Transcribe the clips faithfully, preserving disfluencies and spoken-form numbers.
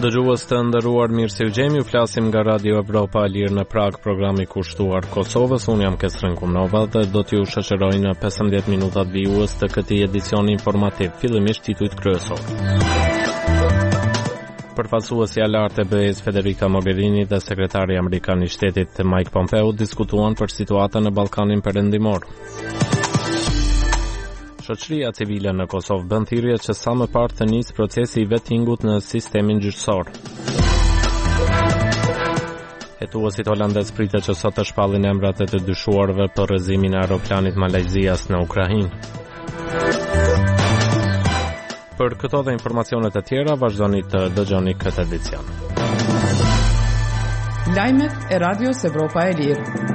Dëgjues të nderuar, mirë se u gjemi, ju flasim nga Radio Evropa e Lirë në Prag, programi kushtuar Kosovës. Unë jam Kesrin Kumnova dhe do t'ju shoqëroj në pesëmbëdhjetë minutat vijues të këtij edicioni informativ, fillimisht titujt kryesor. Përfaqësuesja e lartë e B E-s Federica Mogherini dhe sekretari amerikan i shtetit Mike Pompeo diskutuan për situatën në Ballkanin Perëndimor. Shoqëria civile në Kosovë bën thirrje që sa më parë të nisë procesi i vettingut në sistemin gjyqësor. Hetuesit holandez pritet që sot të shpallin emrat e të dyshuarve për rrëzimin e aeroplanit Malajzias në Ukrainë. Për këto dhe informacionet e tjera, vazhdoni të dëgjoni këtë edicion. Lajmet e Radios Evropa e Lirë.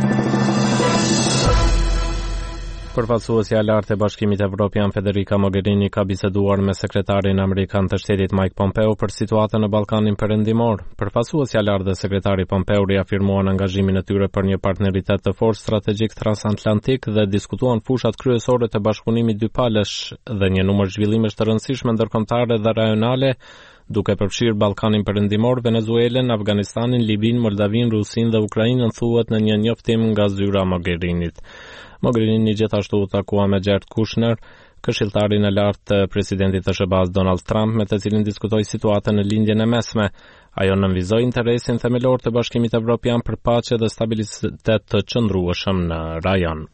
Përfaqësuesja e lartë e Bashkimit Evropian Federica Mogherini ka biseduar me sekretarin amerikan të shtetit Mike Pompeo për situatën në Ballkanin Perëndimor. Përfaqësuesja e lartë dhe sekretari Pompeo riafirmuan angazhimin e tyre për një partneritet të fortë strategjik transatlantik dhe diskutuan fushat kryesore të bashkëpunimit dypalësh dhe një numër zhvillimesh të rëndësishme ndërkombëtare dhe rajonale, duke përfshirë Ballkanin Perëndimor, Venezuelën, Afganistanin, Libin, Moldavin, Rusin dhe Ukrainën, thuhet në një njoftim nga zyra Mogherinit. Mogherini gjithashtu u takua me Jared Kushner, këshilltarin e lartë të presidentit të S B A-s Donald Trump, me të cilin diskutoi situatën në lindjen e mesme. Ajo nënvizoi interesin themelor të Bashkimit Evropian për paqe dhe stabilitet të qëndrueshëm në rajon.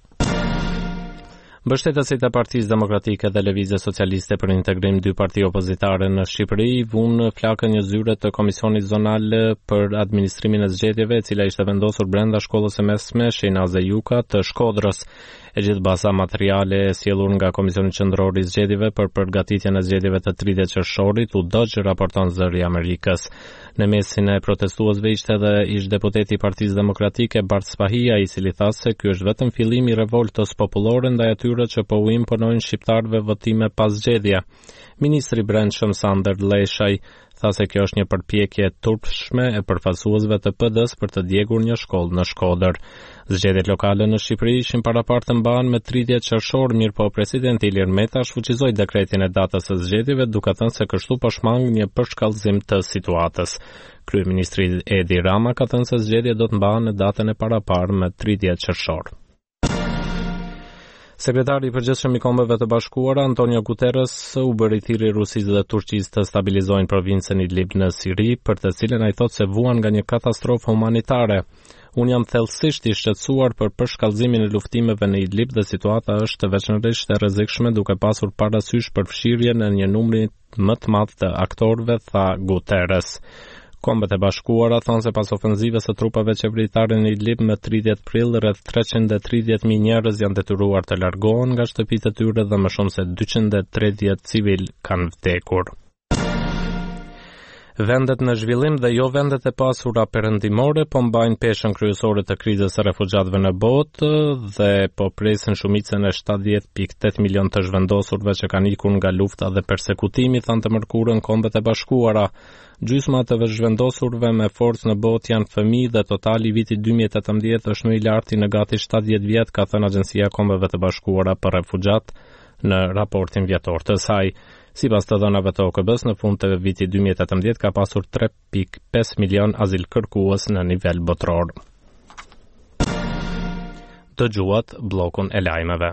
Mbështetësit e Partisë Demokratike dhe Lëvizjes Socialiste për Integrim, dy parti opozitare në Shqipëri, vunë flakën një zyre të Komisionit Zonal për Administrimin e Zgjedhjeve, e cila ishte vendosur brenda shkollës së mesme Shejnaze Juka të Shkodrës. E gjithë baza materiale e sjellur nga Komisioni Qendror i Zgjedhjeve për përgatitjen e zgjedhjeve të tridhjetë qershorit u doq, raporton Zëri i Amerikës. Në mesin e protestuesve ishte edhe ish deputeti i Partisë Demokratike Bart Spahia, i cili tha se ky është vetëm fillimi i revoltës popullore ndaj atyre që po u imponojnë shqiptarëve votime pas zgjedhje. Ministri i Brendshëm Sander Leshaj tha se kjo është një përpjekje turpshme e përfaqësuesve të P D-s për të djegur një shkollë në Shkodër. Zgjedhjet lokale në Shqipëri ishin parapartë të mbahen me tridhjetë qershor, mirë po presidenti Ilir Meta shfuqizoi dekretin e datës së zgjedhjeve, duke thënë se kështu po shmang një përshkallëzim të situatës. Kryeministri Edi Rama ka thënë se zgjedhjet do të mbahen në datën e paraparë me tridhjetë qershor. Sekretari i përgjithshëm i Kombeve të Bashkuara Antonio Guterres u bëri thirrje Rusisë dhe Turqisë të stabilizojnë provincën Idlib në Siri, për të cilën ai thotë se vuan nga një katastrofë humanitare. Unë jam thellësisht i shqetësuar për përshkallëzimin e luftimeve në Idlib dhe situata është veçanërisht e rrezikshme, duke pasur parasysh përfshirjen e një numri më të madh të aktorëve, tha Guterres. Kombet e Bashkuara thonë se pas ofenzivës së trupave qeveritare në Idlib më tridhjetë prill, rreth treqind e tridhjetë mijë njerëz janë detyruar të largohen nga shtëpitë e tyre dhe më shumë se dyqind e tridhjetë civil kanë vdekur. Vendet në zhvillim dhe jo vendet e pasura perëndimore po mbajnë peshën kryesore të krizës së refugjatëve në botë dhe po presin shumicën e shtatëdhjetë pikë tetë milion të zhvendosurve që kanë ikur nga lufta dhe persekutimi, thanë të mërkurën Kombet e Bashkuara. Gjysma të zhvendosurve me forcë në botë janë fëmijë dhe totali i vitit dy mijë e tetëmbëdhjetë është më i larti në gati shtatëdhjetë vjet, ka thënë Agjencia e Kombeve të Bashkuara për refugjat në raportin vjetor të saj. Sipas të dhënave të O K B-s, në fund të vitit dy mijë e tetëmbëdhjetë ka pasur tre pikë pesë milion azil kërkues në nivel botror. Dëgjuat bllokun e lajmeve.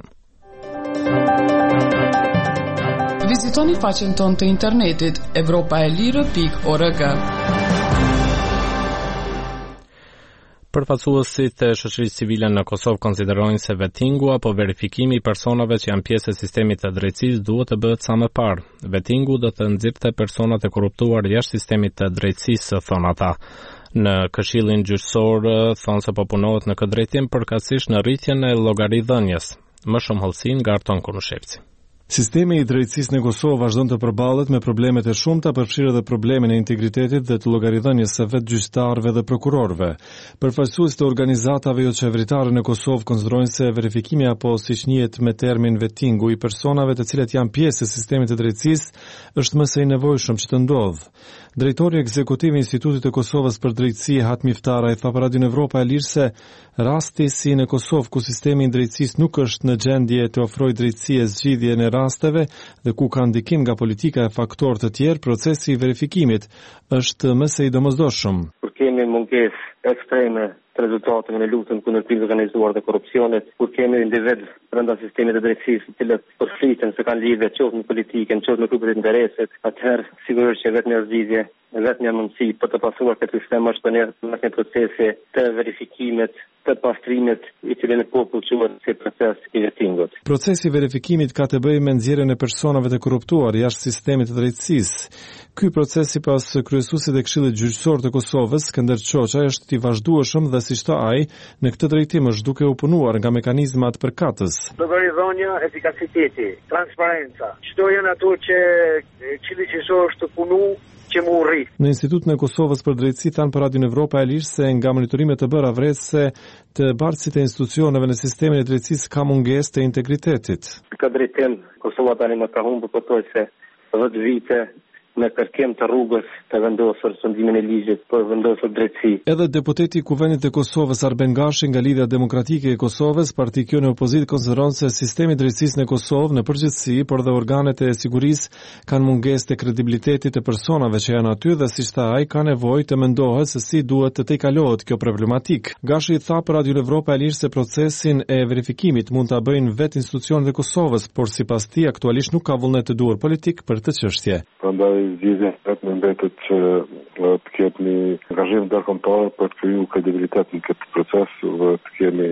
Vizitoni faqen tonë të internetit evropaelire pikë org. Përfaqësuesit e shoqërisë civile në Kosovë konsiderojnë se vettingu apo verifikimi i personave që janë pjesë e sistemit të drejtësisë duhet të bëhet sa më parë. Vettingu do të nxirrte personat e korruptuar jashtë sistemit të drejtësisë, thon ata. Në Këshillin Gjyqësor thonë se po punohet në këtë drejtim, përkatësisht në rritjen e llogaridhënies. Më shumë hollësi nga Arton Kunushevci. Sistemi i drejtësisë në Kosovë vazhdon të përballet me problemet e shumta, përfshirë edhe problemin e integritetit dhe të llogaridhënies së vetë gjyqtarëve dhe prokurorëve. Përfaqësues të organizatave jo qeveritare në Kosovë konsiderojnë se verifikimi apo siç njihet me termin vettingu i personave të cilët janë pjesë e sistemit të drejtësisë është më së i nevojshëm që të ndodhë. Drejtori ekzekutiv i Institutit të Kosovës për Drejtësi Hat Miftara i tha për Radion Evropa e Lirë se rasti si në Kosovë ku sistemi i drejtësisë nuk është në gjendje të ofrojë drejtësi e zgjidhje në rasteve dhe ku ka ndikim nga politika e faktorë të tjerë, procesi i verifikimit është më së i domosdoshëm. Kur kemi mungesë ekstreme të rezultateve në luftën kundër krizës organizuar dhe korrupsionit, kur kemi individ brenda sistemit të drejtësisë të cilët përfliten se kanë lidhje qoftë me politikën, qoftë me grupet e interesit, atëherë sigurisht që vetëm një zgjidhje, vetëm një mundësi për të pasuar këtë sistem është për një procesi të verifikimit, të pastrimit i cili në popull quhet si proces i vettingut. Procesi i verifikimit ka të bëjë me nxjerrjen e personave të korruptuar jashtë sistemit të drejtësisë. Ky proces sipas kryesuesit e Këshillit Gjyqësor të Kosovës, Skënder Çoça, është i vazhdueshëm dhe siç tha ai, në këtë drejtim është duke u punuar nga mekanizmat përkatës. Llogaridhënia, efikasiteti, transparenca. Çdo janë ato që Këshilli Gjyqësor është të punu që më urri. Në Institutin e Kosovës për Drejtësi thanë për Radion Evropa e Lirë se nga monitorimet të bëra vret se të bartësit e institucioneve në sistemin e drejtësisë ka mungesë të integritetit. Ka drejtim, Kosova tani më ka humbur pothuajse dhjetë vite në kërkim të rrugës të vendosur sundimin e ligjit për vendosur drejtësi. Edhe deputeti i Kuvendit të Kosovës Arben Gashi nga Lidhja Demokratike e Kosovës, parti kjo në opozitë, konsideron se sistemi i drejtësisë në Kosovë në përgjithësi, por dhe organet e sigurisë kanë mungesë të kredibilitetit të personave që janë aty dhe siç tha ai ka nevojë të mendohet se si duhet të tejkalohet kjo problematik. Gashi i tha për Radio Evropa e Lirë se procesin e verifikimit mund ta bëjnë vetë institucionet e Kosovës, por sipas tij aktualisht nuk ka vullnet të duhur politik për këtë çështje. Zgjidhja vetë në mbetet që të ketë një angazhim ndërkombëtar për të kriju kredibilitet në këtë proces dhe të kemi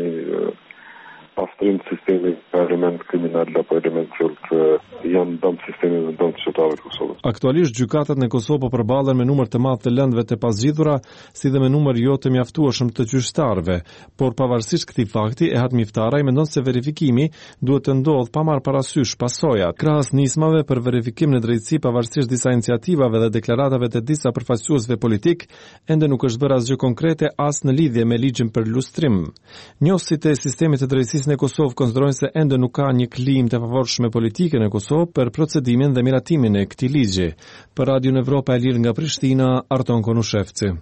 pastrim të sistemit ka element kriminal apo element që janë dëm sistemit dhe dëm të qytetarëve të Kosovës. Aktualisht gjykatat në Kosovë po përballen me numër të madh të lëndëve të pazgjidhura, si dhe me numër jo të mjaftueshëm të gjyqtarëve, por pavarësisht këtij fakti, Ehat Miftaraj mendon se verifikimi duhet të ndodhë pa marrë parasysh pasojat. Krahas nismave për verifikim në drejtësi pavarësisht disa iniciativave dhe deklaratave të disa përfaqësuesve politik, ende nuk është bërë asgjë konkrete as në lidhje me ligjin për lustrim. Njohësit e sistemit të drejtësisë në Kosovë konsiderojnë se ende nuk ka një klim të favorshme politike në Kosovë për procedimin dhe miratimin e këtij ligji. Për Radion Evropa e Lirë nga Prishtina, Arton Konushevci.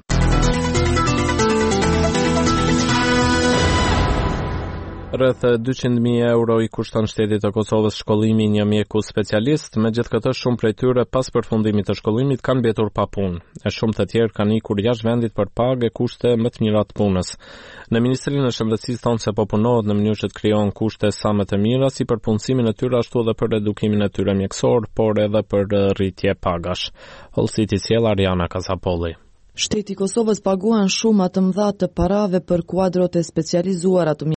Rreth dyqind mijë euro i kushton shtetit të Kosovës shkollimi një mjeku specialist, megjithatë shumë prej tyre pas përfundimit të shkollimit kanë mbetur pa punë. E shumë të tjerë kanë ikur jashtë vendit për pagë e kushte më të mira të punës. Në Ministrinë e Shëndetësisë thonë se po punohet në mënyrë që të krijohen kushte sa më të mira si për punësimin e tyre ashtu edhe për edukimin e tyre mjekësor, por edhe për rritje pagash. Hollësiti sjell Ariana Kasapolli. Shteti i Kosovës paguan shuma të mëdha të parave për kuadrot e specializuara të